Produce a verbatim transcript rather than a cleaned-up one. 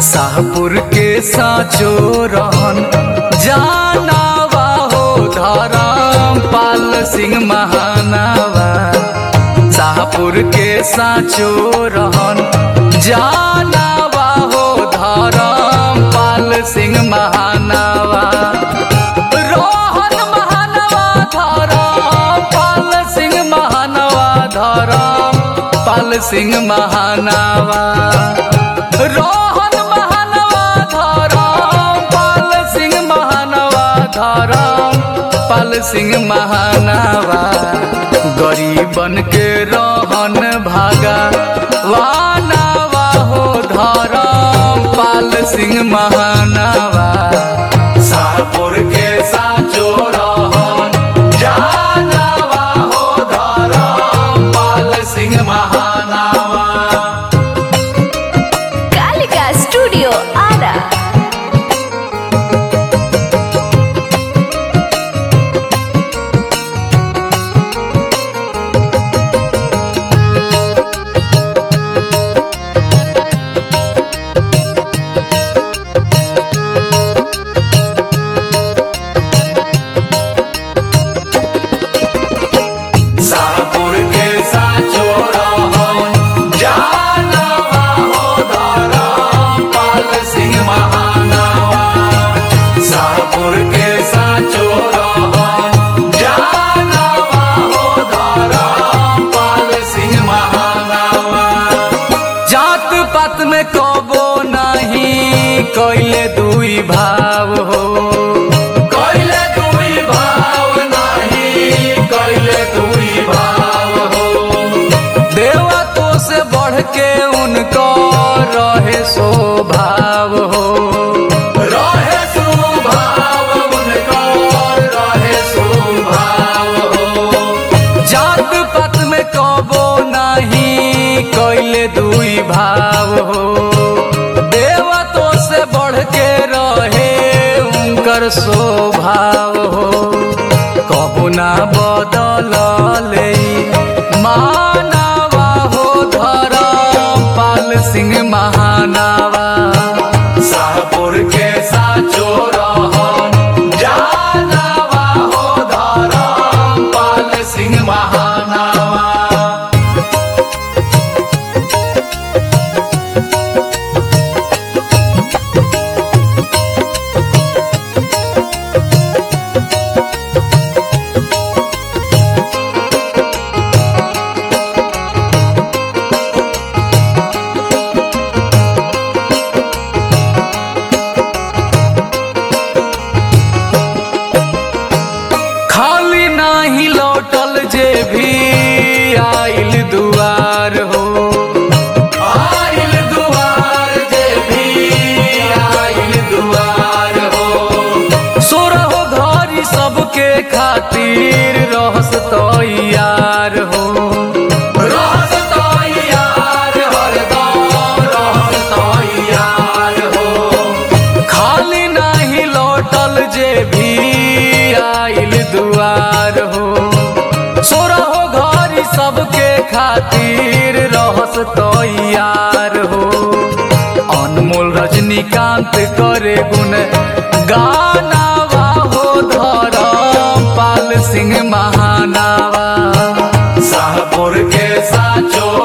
शाहपुर के साचो रहन जानावा हो धरम पाल सिंह महानावा। शाहपुर के साचो रहन जानावा हो धरम पाल सिंह महानावा। रोहन महानवा धरम पाल सिंह महानवा धरम पाल सिंह महानावा। रोहन महानवा धरम पाल सिंह महानवा धरम पाल सिंह महानवा। गरीबन के रहन भागा वानावा हो धरम पाल सिंह महानवा। शाहपुर के साचो रहन जानावा हो धरम पाल सिंह महानवा। कालिका स्टूडियो आरा। शाहपुर के साचो रहन जानावा हो धरम पाल सिंह महानवा। शाहपुर के साचो रहन जानावा हो धरम पाल सिंह महानवा। जात पात में कबो नहीं कैले दुई भाव हो। कैले दुई भाव नहीं कैले दुई भाव हो। देवा तो से बढ़ के उनको रहे स्वभाव हो। रहे स्वभाव उनको रहे स्वभाव हो। जात पात में कबो नहीं कैले दुई भाव हो। देवा तो से बढ़ के रहे उनकर स्वभाव हो। कबो ना बदलले मानवा हो धरम पाल सिंह महानवा। शाहपुर के साचो रहन जानावा हो धरम पाल सिंह महानवा। खाली नाही लौटल जे भी आइल दुआर हो। आइल दुआर जे भी आइल दुआर हो। सोरहो घरी सबके खातिर रहस तैयार हो। रहस तैयार हरदम रहस तैयार हो। खाली नाही लौटल जे भी आइल दुआर हो। सोरहो घरी सबके खातिर रहस तैयार हो। अनमोल रजनीकांत करे गुण गानावा हो धरम पाल सिंह महानवा। शाहपुर के साचो